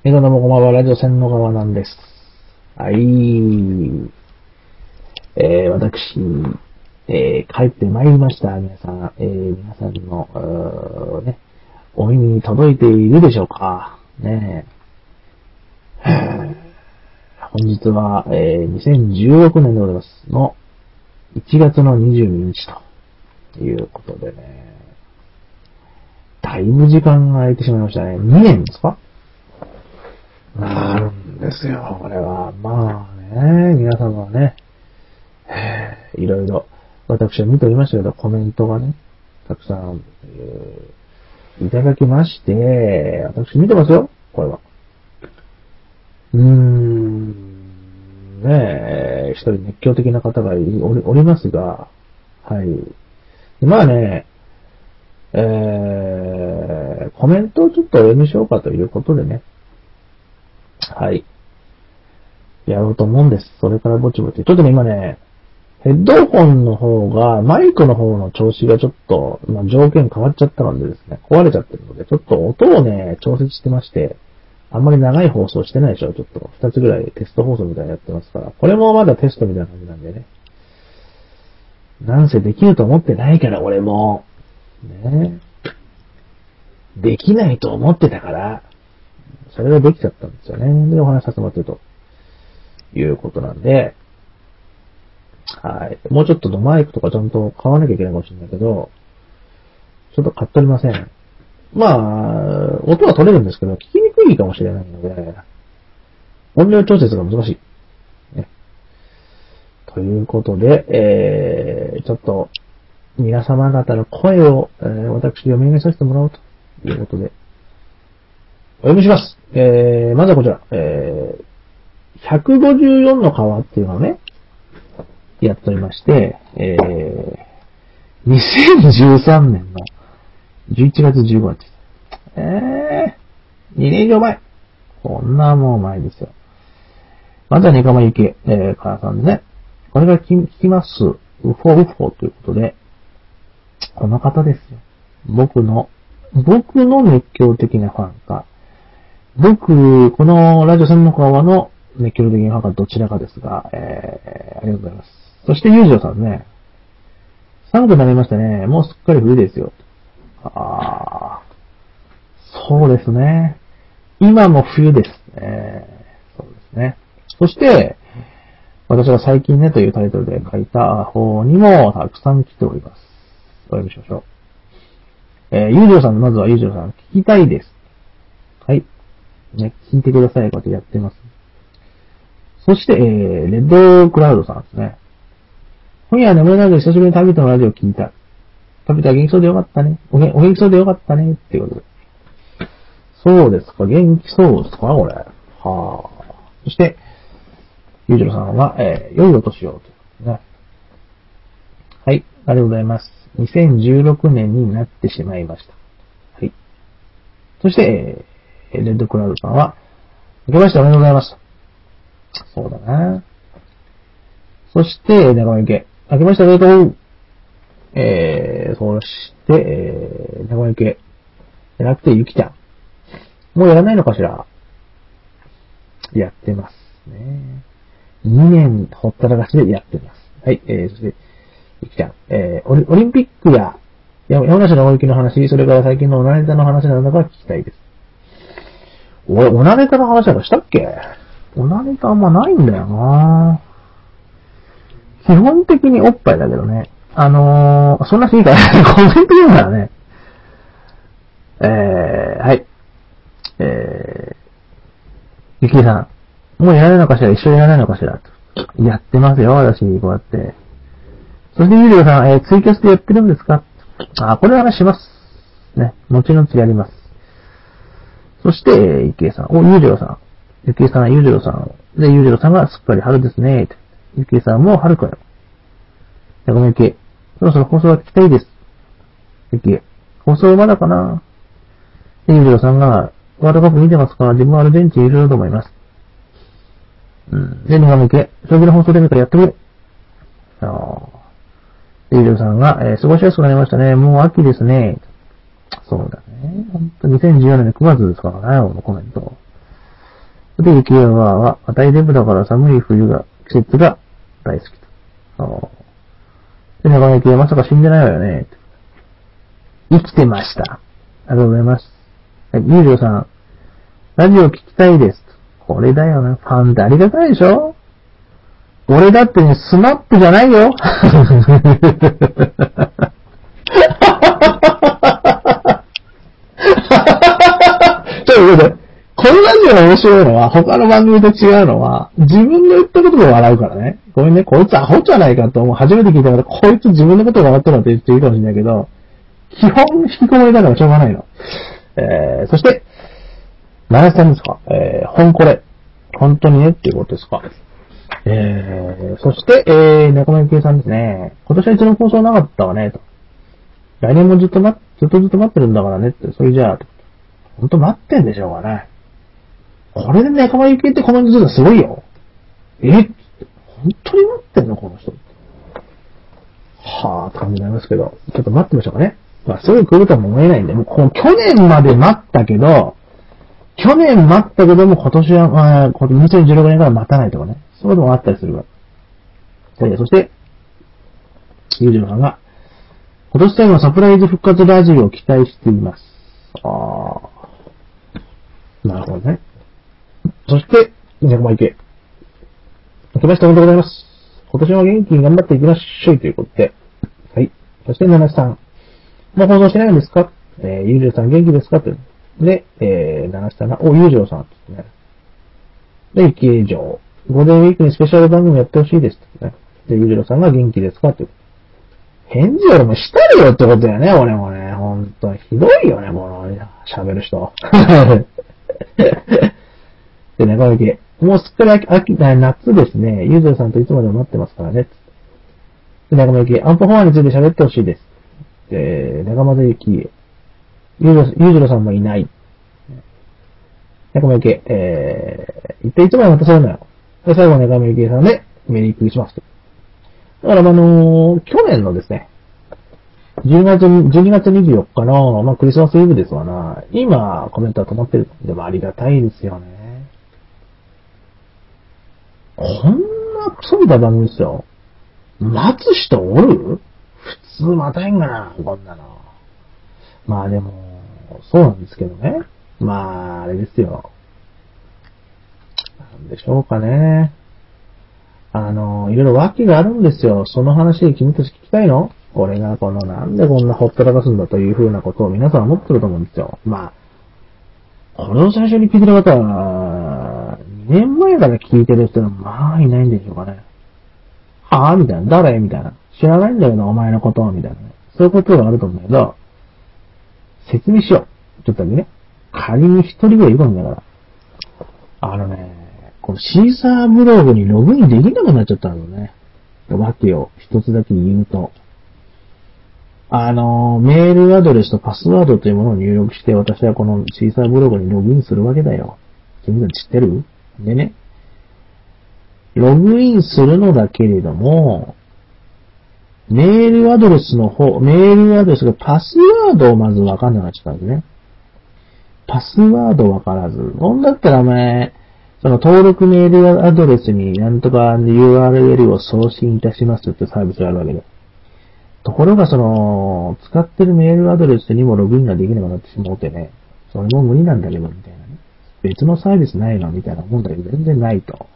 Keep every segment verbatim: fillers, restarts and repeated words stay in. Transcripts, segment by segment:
えどうもこんばんは、ラジオ線の川なんです。はい。えー、私、えー、帰ってまいりました。皆さん、えー、皆さんの、ね、お耳に届いているでしょうかねえ。本日は、えー、にせんじゅうろくねんでございますの、いちがつのにじゅうににちということでね、だいぶ時間が空いてしまいましたね。にねんですかなるんですよ、これは。まあね、皆様はね、いろいろ、私は見ておりましたけど、コメントがね、たくさん、えー、いただきまして、私見てますよ、これは。うーん、ねえ、一人熱狂的な方がおり、おりますが、はい。まあね、えー、コメントをちょっとお読みしようかということでね、はい。やろうと思うんです。それからぼちぼち。ちょっとね、今ね、ヘッドホンの方が、マイクの方の調子がちょっと、まあ、条件変わっちゃったのでですね、壊れちゃってるので、ちょっと音をね、調節してまして、あんまり長い放送してないでしょ。ちょっと二つぐらいテスト放送みたいなのやってますから。これもまだテストみたいな感じなんでね。なんせできると思ってないから、俺も。ね。できないと思ってたから、それができちゃったんですよね。で、お話しさせてもらってると。いうことなんで、はい。もうちょっとのマイクとかちゃんと買わなきゃいけないかもしれないけど、ちょっと買っておりません。まあ、音は取れるんですけど、聞きにくいかもしれないので、音量調節が難しい。ね。ということで、えー、ちょっと、皆様方の声を、えー、私読み上げさせてもらおうということで、お読みします。えー、まずはこちら、えー、ひゃくごじゅうよんの川っていうのをね、やっておりまして、えー、にせんじゅうさんねんのじゅういちがつじゅうごにち。えー、にねん以上前。こんなもう前ですよ。まずはネカマユキ、えー、からさんでね。これが聞きます。ウフォウフォということで、この方ですよ。僕の、僕の熱狂的なファンか、僕、このラジオ専門家の熱狂的なファンかどちらかですが、えー、ありがとうございます。そして、ゆうじょうさんね。寒くなりましたね。もうすっかり冬ですよ。あー、そうですね。今も冬ですね。そうですね。そして、私が最近ねというタイトルで書いた方にもたくさん来ております。お読みしましょう。えー、ゆうじょうさん、まずはゆうじょうさん、聞きたいです。はい。ね、聞いてください。こうやってやってます。そして、えー、レッドクラウドさんですね。今夜は眠れないけど久しぶりに旅人のラジオ聞いた。旅人は元気そうでよかったね。おげお元気そうでよかったね。っていうことで。そうですか。元気そうですかこれ。はぁ。そして、ゆうじろさんは、えー、良いお年をということでね。はい。ありがとうございます。にせんじゅうろくねんになってしまいました。はい。そして、えー、レッドクラウドさんは、明けましておめでとうございます。そうだな。そして、長尾池。明けましておめでとう。えー、そして、えー、長尾池。じゃなくて、ゆきちゃん。もうやらないのかしら。やってますね。にねんほったらかしでやってます。はい、えー、そして、ゆきちゃん。えー、オリ、オリンピックや、山梨の大雪の話、それから最近のオナネタの話などが聞きたいです。俺、オナネタの話なんかしたっけ？オナネタあんまないんだよな基本的におっぱいだけどね。あのー、そんなしいから、コメント読むからね。えー、はい。えー、ゆきさん。もうやらないのかしら？一緒にやらないのかしら？やってますよ、私、こうやって。そして、ゆうりょうさん、えー、ツイキャスでやってるんですか？あ、これ話します。ね。後々やります。そして、えー、ゆきえさん。お、ゆうりょうさん。ゆきえさん、ゆうりょうさん。で、ゆうりょうさんがすっかり春ですね。ゆきえさんも春かよ。じゃごめん、ゆきえ。そろそろ放送が聞きたいです。ゆきえ。放送まだかな？で、ゆうりょうさんが、ワールドカップ見てますか？自分はアルゼンチンいると思います。うん。で、にがむけ。将棋の放送で見たらやってくれ。あー。で、ゆうりょうさんが、えー、過ごしやすくなりましたね。もう秋ですね。そうだね。ほんと、にせんじゅうよねんのくがつですからね、このコメント。 で、雪山は、大デブだから寒い冬が、季節が大好きと。で、中野雪はまさか死んでないわよね。生きてました。ありがとうございます。はい、ゆうじょうさん。ラジオ聞きたいです。これだよな。ファンってありがたいでしょ？俺だってね、スマップじゃないよ。ちょっと待って。このラジオが面白いのは、他の番組と違うのは、自分の言ったことで笑うからね。ごめんね、こいつアホじゃないかと思う。初めて聞いたから、こいつ自分のことが笑ってるのって言っていいかもしれないけど、基本引きこもりだからしょうがないの。えー、そして、奈良さんですか？えー、本これ。本当にねっていうことですか？えー、そして、えー、中村ゆきえさんですね。今年は一度放送なかったわね、と。来年もずっと待っ、ずっとずっと待ってるんだからねって、それじゃあ、ほんと待ってんでしょうがね。これで中村ゆきえってコメントするのすごいよ。え？本当に待ってんのこの人。はぁ、感じになりますけど。ちょっと待ってみましょうかね。まあ、すぐ来るとも思えないんで、もう、この去年まで待ったけど、去年待ったけども今年は、まあ、にせんじゅうろくねんから待たないとかね。そういうのもあったりするから。で、そして、ゆうじろさんが、今年最後のサプライズ復活ラジオを期待しています。あー。なるほどね。そして、中間池。明けましておめでとうございます。今年も元気に頑張っていきましょうということで。はい。そして、ななさん。もう放送しないんですか？えー、ゆうじろさん元気ですか？と。で、えー、ななさんが、お、ゆうじろさんですね。で、池江城。ゴールデンウィークにスペシャル番組やってほしいですってね。で、ゆうじろさんが元気ですか？という。返事俺もしたるよってことだよね、俺もね。ほんと、ひどいよね、この、喋る人。で、中村家。もうすっかり秋、秋、夏ですね。ゆうじろさんといつまでも待ってますからね。で、中村家。アンポフォアについて喋ってほしいです。で、中村ゆき。ゆうじろさんもいない。中村家。えー、一体いつまで待たせるのよ。で、最後中村ゆきさんで、メリークリスマスと。だから、あのー、去年のですね、じゅうにがつ、じゅうにがつにじゅうよっかの、まあ、クリスマスイブですわな。今、コメントは止まってる。でもありがたいですよね。こんなクソみたいな番組ですよ。待つ人おる？普通待たへんがな、こんなの。まあでも、そうなんですけどね。まあ、あれですよ。なんでしょうかね。あの、いろいろ訳があるんですよ。その話で君たち聞きたいの？俺がこのなんでこんなほったらかすんだという風なことを皆さん思ってると思うんですよ。まあ、これを最初に聞いてる方は、にねんまえから聞いてる人はまあいないんでしょうかね。はぁみたいな。誰みたいな。知らないんだよな、お前のことみたいな。そういうことがあると思うんだけど、説明しよう。ちょっとだけね。仮に一人ぐらいいるかもだから。あのね、このシーサーブログにログインできなくなっちゃったんだよね。わけを一つだけ言うと。あの、メールアドレスとパスワードというものを入力して、私はこのシーサーブログにログインするわけだよ。君たち知ってる？でね、ログインするのだけれども、メールアドレスの方、メールアドレスがパスワードをまずわかんなくなっちゃったんですね。パスワードわからず。ほんだったらお前、その登録メールアドレスになんとか ユーアールエル を送信いたしますってサービスがあるわけで。ところがその、使ってるメールアドレスにもログインができなくなってしまうてね。それも無理なんだけど、みたいなね。別のサービスないのみたいなもんだけど、全然ないと。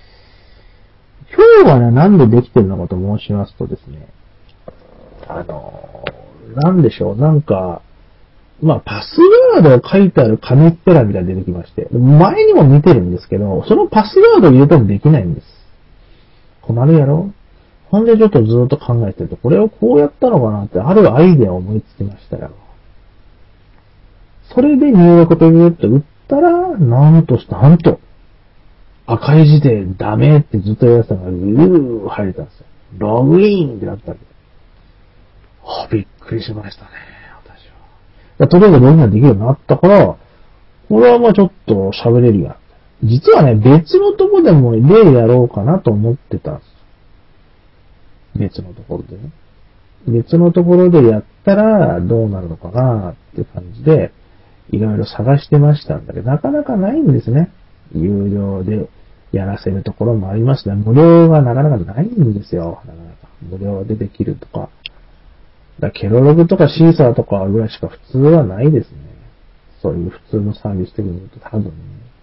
今日はね、なんでできてるのかと申しますとですね。あの、なんでしょう、なんか、まあ、パスワードを書いてある紙っぺらみたいなの出てきまして、前にも見てるんですけど、そのパスワードを入れてもできないんです。困るやろ？ほんでちょっとずっと考えてると、これをこうやったのかなって、あるアイデアを思いつきましたよ。それで入力というって打ったら、なんとした、なんと、赤い字でダメってずっと言われてたのが、うー入れたんですよ。ログインってなったんで。あ、びっくりしましたね、私は。とりあえずログインができるようになったから、これはまあちょっと喋れるやん。実はね、別のとこでも例やろうかなと思ってたんです。別のところでね。別のところでやったらどうなるのかなって感じで、いろいろ探してましたんだけど、なかなかないんですね。 有料でやらせるところもありますね。無料がなかなかないんですよ。なかなか。無料でできるとか。だケロログとかシーサーとかぐらいしか普通はないですね。そういう普通のサービス的に言うと多分ね。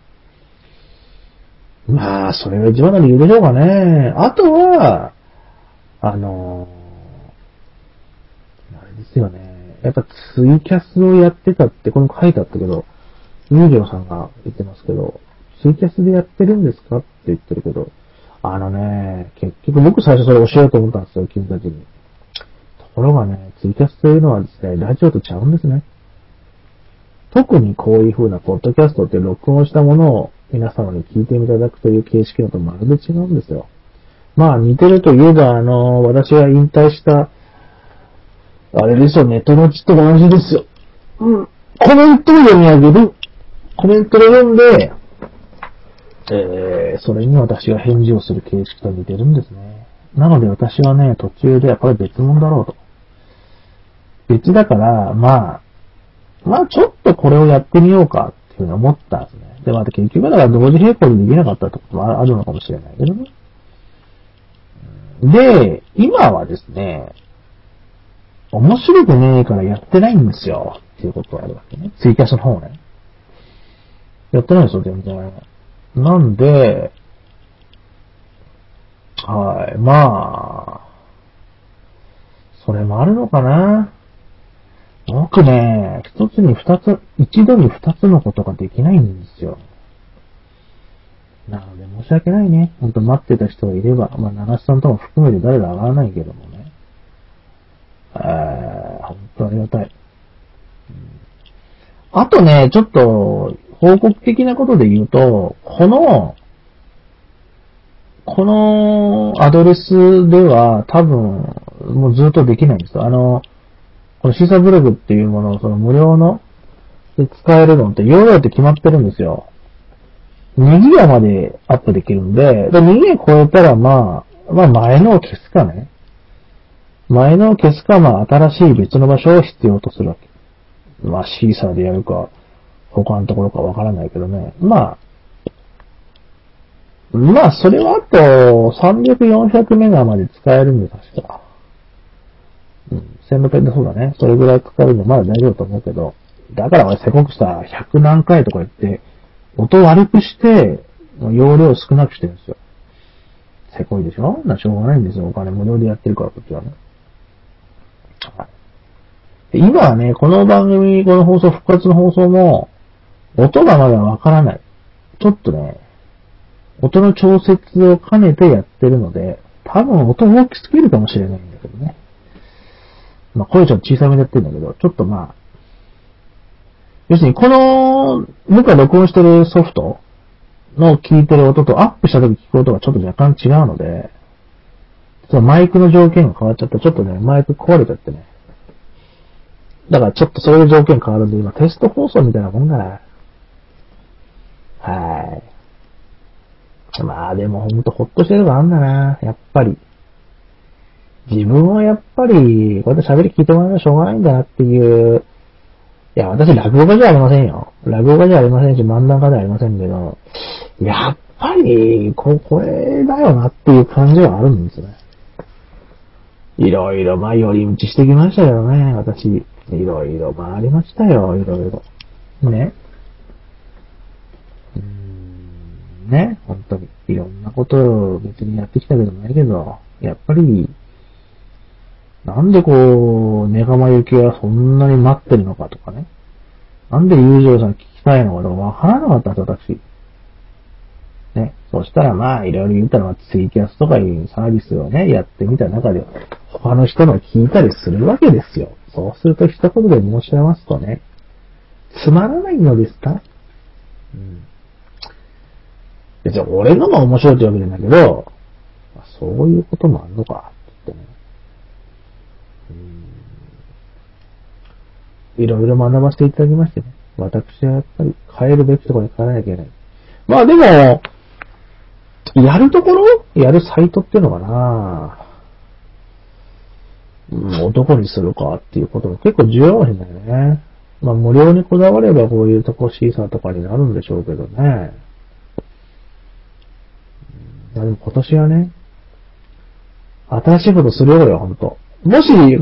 まあ、それが一番の理由でしょうかね。あとは、あのー、あれですよね。やっぱツイキャスをやってたって、この書いてあったけど、友情さんが言ってますけど、ツイキャスでやってるんですかって言ってるけど、あのね、結局僕最初それ教えようと思ったんですよ、君たちに。ところがね、ツイキャスというのはですね、ラジオとちゃうんですね。特にこういう風なポッドキャストって録音したものを皆様に聞いていただくという形式だとまるで違うんですよ。まあ似てるといえば、あの、私が引退した、あれですよ、ネットのちと同じですよ。うん。コメントを読み上げる。コメントを読んで、えー、それに私が返事をする形式と似てるんですね。なので私はね、途中でこれ別物だろうと。別だから、まあ、まあちょっとこれをやってみようかっていうふうに思ったんですね。で、また結局だから同時並行でできなかったってこともあるのかもしれないけどね。で、今はですね、面白くねえからやってないんですよ。っていうことがあるわけね。ツイキャスの方ね。やってないですよ、全然。なんで、はい、まあ、それもあるのかな。僕ね、一つに二つ、一度に二つのことができないんですよ。なので申し訳ないね。ほんと待ってた人がいれば、まあ、長須さんとも含めて誰が上がらないけどもね。えー、ほんとありがたい。あとね、ちょっと、報告的なことで言うと、この、このアドレスでは多分、もうずっとできないんですよ。あの、このシーサーブログっていうものをその無料ので使えるのって容量って決まってるんですよ。にギガまでアップできるんで、でにギガ超えたらまあ、まあ前のを消すかね。前のを消すか、まあ新しい別の場所を必要とするわけ。まあシーサーでやるか、他のところかわからないけどね。まあ、まあそれはあとさんびゃく、よんひゃくメガまで使えるんで確か。うん、せんろっぴゃくでそうだね。それぐらいかかるんでまだ大丈夫と思うけど。だから俺せこくさ、ひゃく何回とか言って、音悪くして、容量少なくしてるんですよ。せこいでしょな、しょうがないんですよ。お金無料でやってるから、こっちはね。今はね、この番組、この放送、復活の放送も、音がまだわからない。ちょっとね、音の調節を兼ねてやってるので、多分音大きすぎるかもしれないんだけどね。まあ、声ちょっと小さめでやってるんだけど、ちょっとまあ、要するにこの、僕が録音してるソフトの聞いてる音とアップした時聞く音がちょっと若干違うので、そのマイクの条件が変わっちゃって、ちょっとね、マイク壊れちゃってね。だからちょっとそういう条件変わるんで、今テスト放送みたいなもんだな。はい。まあでもほんとほっとしてるのがあんだな、やっぱり。自分はやっぱり、こうやって喋り聞いてもらえばしょうがないんだなっていう、いや、私落語家じゃありませんよ。落語家じゃありませんし、漫談家ではありませんけど、やっぱり、こ、これだよなっていう感じはあるんですね。いろいろ、まあ、寄り道してきましたよね、私。いろいろ回りましたよ、いろいろ。ね。うーん、ね、本当に。いろんなことを別にやってきたけどないけど、やっぱり、なんでこう、ネガマ行きはそんなに待ってるのかとかね。なんで友情さん聞きたいのかとかわからなかったんですよ、私。ね。そしたらまあ、いろいろ言ったら、ツイキャスとかいうサービスをね、やってみた中で、他の人の聞いたりするわけですよ。そうすると一言で申し上げますとね、つまらないのですか？うん。別に俺のが面白いってわけじゃないけど、そういうこともあるのか、ってね。いろいろ学ばせていただきましてね。私はやっぱり変えるべきところに変えなきゃいけない。まあでも、やるところやるサイトっていうのかな、うん、どこにするかっていうことも結構重要なんだよね。まあ無料にこだわればこういうとこシーサーとかになるんでしょうけどね。 まあでも今年はね、新しいことするよ、ほんと。もし、復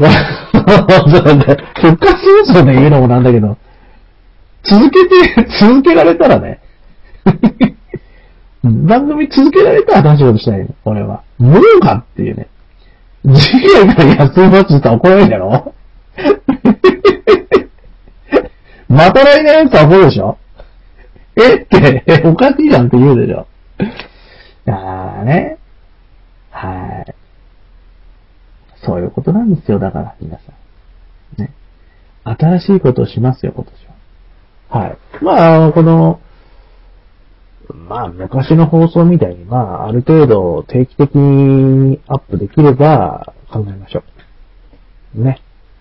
活放送で言うのもなんだけど、続けて、続けられたらね、番組続けられたら新しいことしたいよ、俺は。無料かっていうね。次回から休みますって言ったら怒られるだろまた来年って怒るでしょえって、おかしいじゃんって言うでしょ。だからね。はい。そういうことなんですよ、だから皆さん。ね。新しいことをしますよ、今年は。はい。まあ、この、まあ、昔の放送みたいに、まあ、ある程度定期的にアップできれば考えましょう。ね。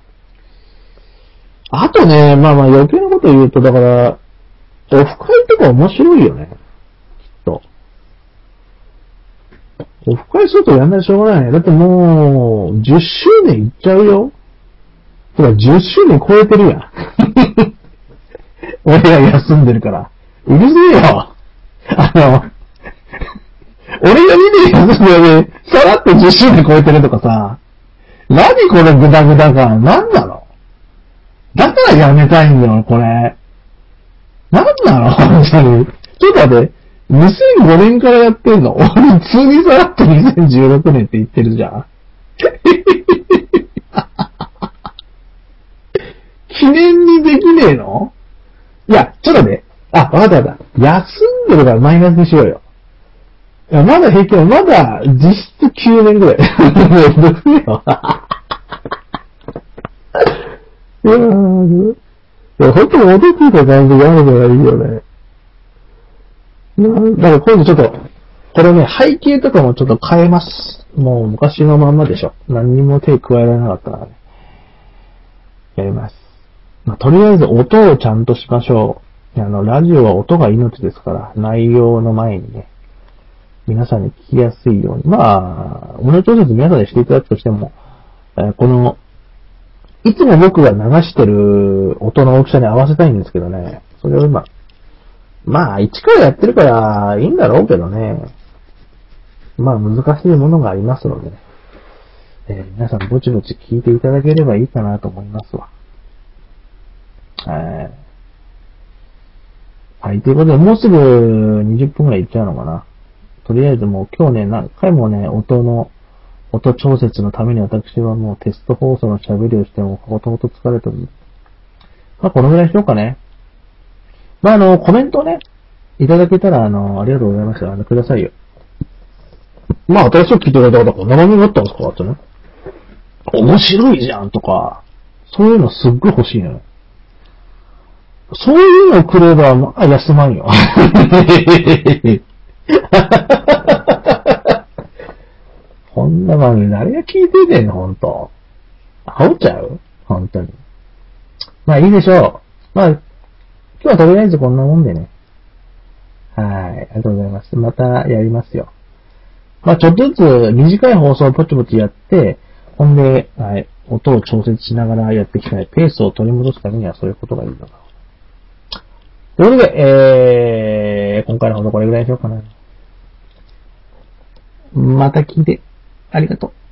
あとね、まあまあ余計なこと言うと、だから、オフ会とか面白いよね。きっと。オフ会するとやんないでしょうがないね。だってもう、じゅっしゅうねんいっちゃうよ。てか、じゅっしゅうねん超えてるやん。俺が休んでるから。うるせえよ。あの、俺がにねん休んでるさらっとじゅっしゅうねん超えてるとかさ、何このグダグダ感、なんなの？だからやめたいんだよ、これ。なんなの本当に。ちょっと待って、にせんごねんからやってんの？俺、普通にさらっとにせんじゅうろくねんって言ってるじゃん。記念にできねえの？いや、ちょっとね。あ、わかったわかった。休んでるからマイナスにしようよ。いや、まだ平均、まだ実質きゅうねんぐらい。どうよ。いやー、いや、ほんと戻ってきた感じがあるのがいいよね。だから今度ちょっと、これね、背景とかもちょっと変えます。もう昔のまんまでしょ。何にも手加えられなかったからね。やります。まあ、とりあえず音をちゃんとしましょう。あの、ラジオは音が命ですから、内容の前にね、皆さんに聞きやすいように。まあ、音の調節皆さんでしていただくとしても、えー、この、いつも僕が流してる音の大きさに合わせたいんですけどね。それを今、まあ、一からやってるからいいんだろうけどね。まあ、難しいものがありますので、ね、えー、皆さんぼちぼち聞いていただければいいかなと思いますわ。えー、はい、ということで、もうすぐにじゅっぷんくらいいっちゃうのかな。とりあえずもう今日ね、何回もね、音の、音調節のために私はもうテスト放送の喋りをしても、ほとほと疲れてる。まあ、このぐらいしようかね。まあ、あの、コメントね、いただけたら、あの、ありがとうございました。あの、くださいよ。まあ、新しく聞いてくれた方こんな番組だったんですかってね。面白いじゃんとか、そういうのすっごい欲しいのよ。そういうのくれば、まあ、休まんよ。こんな番組誰が聞いてねんの、ほんと。煽っちゃうほんとに。まあいいでしょう。まあ、今日はとりあえずこんなもんでね。はい。ありがとうございます。またやりますよ。まあちょっとずつ短い放送をポチポチやって、ほんで、はい、音を調節しながらやっていきたい。ペースを取り戻すためにはそういうことがいいのか。ということで、えー、今回の放送これぐらいにしようかな。また聞いて、ありがとう。